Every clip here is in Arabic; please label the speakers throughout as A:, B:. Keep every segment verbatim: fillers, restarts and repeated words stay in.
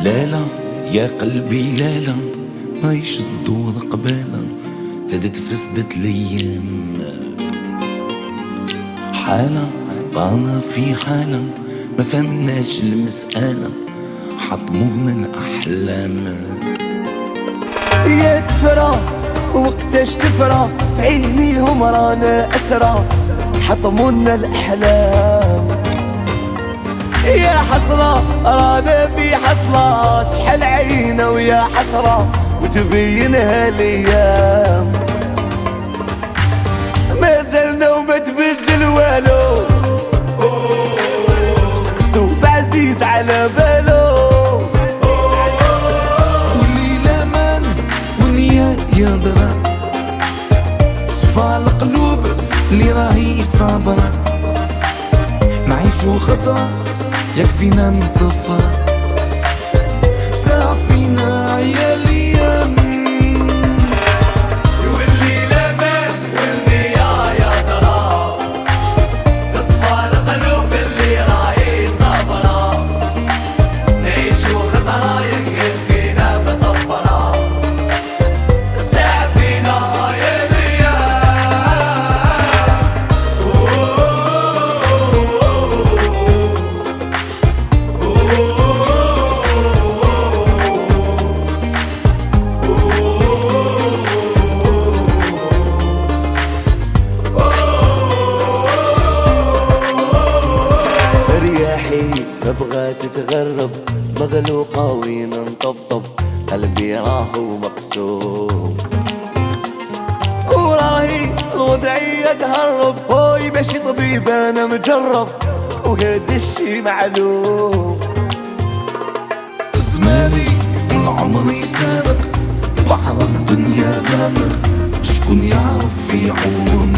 A: لا لا يا قلبي لا لا، ما يشدوا قبالة زادت فسدت الايام. حالة طانا في حالة ما فهمناش المسألة، حطمونا الأحلام.
B: يا تفرى وقتاش تفرى في عينيهم رانا أسرى، حطمونا الأحلام. يا حسرة رانا في حسرة، شحال عينا ويا حسرة وتبينها الأيام. ما زلنا وما تبدل والو، سقسو بعزيز على بالو.
A: والليلة مان والنية يضرب صفا القلوب اللي راهي صابرة، نعيشو خطرة يكفينا نطفى، ساعة فينا يا الايام.
C: والليلة مان والنية يضرب تصفى القلوب اللي راهي صابرة، نعيشو خطرة يكفينا مطفرة، ساعة فينا يا الايام.
B: رياحي بغات تتغرب مغلوقة وين نطبطب، قلبي راهو مقسوم وراهي الوضعية تهرب. هوي ماشي طبيب انا مجرب وهذا الشي معلوم.
A: زماني من عمري سابق بحر الدنيا غامق، شكون يعرف يعوم؟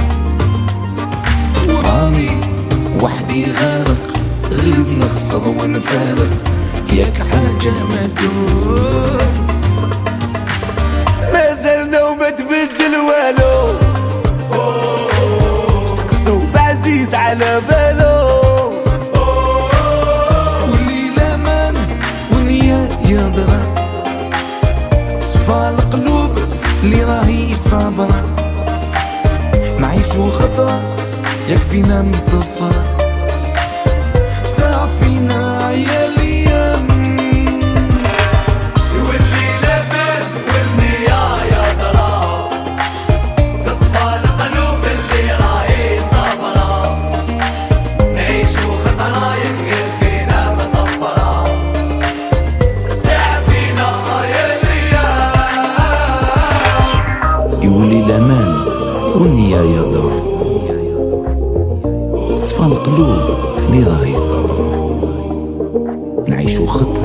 A: وراني وحدي غارق غير نخسر ونفارق، ياك حاجة ما تدوم.
B: ما زلنا وما تبدل والو، سقسو بعزيز على بالو.
A: والليلة مان والنية يضرب صفا القلوب اللي راهي صابرة، نعيشو خطرة يكفينا نطفى، ساعة فينا يا الايام.
C: والليلة مان والنية يضرب تصفى القلوب اللي راهي صابرة، نعيشو خطرة يكفينا مطفرة، ساعة فينا يا الايام.
A: يولي الامان والنية يضرب صفا القلوب اللي راهي صابرة، نعيشو خطرة